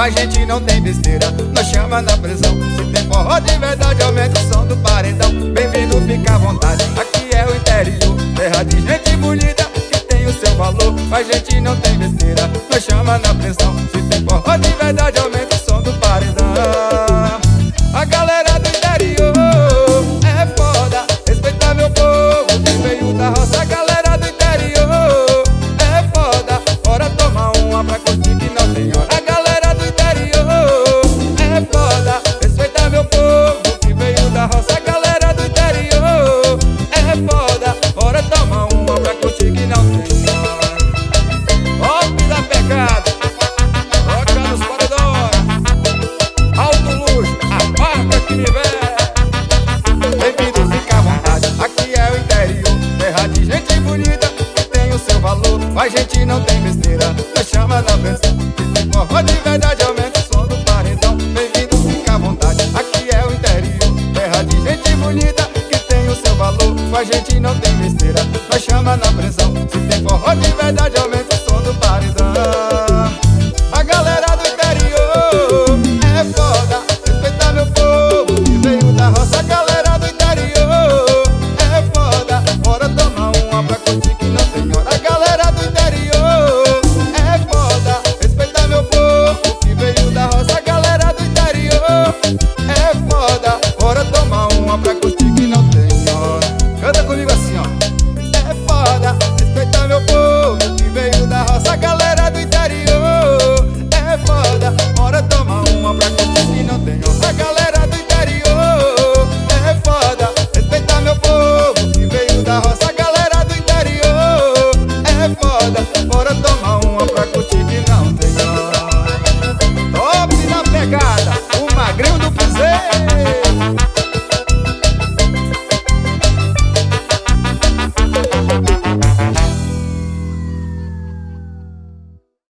mas gente não tem besteira, nós chama na pressão. Se tem forró de verdade, aumenta o som do paredão. Bem-vindo, fica à vontade, aqui é o interior, terra de gente bonita que tem o seu valor, mas gente não tem besteira, nós chama na pressão. Se tem forró de verdade, aumenta o som do paredão. A galera do interior é foda, respeita meu povo que veio da roça. A galera do interior é foda, bora tomar uma pra curtir que não tem hora. A galera do interior é foda, respeita meu povo que veio da roça. A galera do interior é foda, bora tomar uma pra curtir que não tem hora. Ó, pisa pecado, toca nos corredores, alto luxo, a marca que me vê. Bem-vindo, fica à vontade, aqui é o interior, terra de gente bonita que tem o seu valor, mas gente não tem besteira, nós chama na pressão. Se tem forró de verdade, aumenta o som do paredão. Bem-vindo, fica à vontade, aqui é o interior, terra de gente bonita que tem o seu valor, mas gente não tem besteira, nós chama na pressão. Se tem forró de verdade, aumenta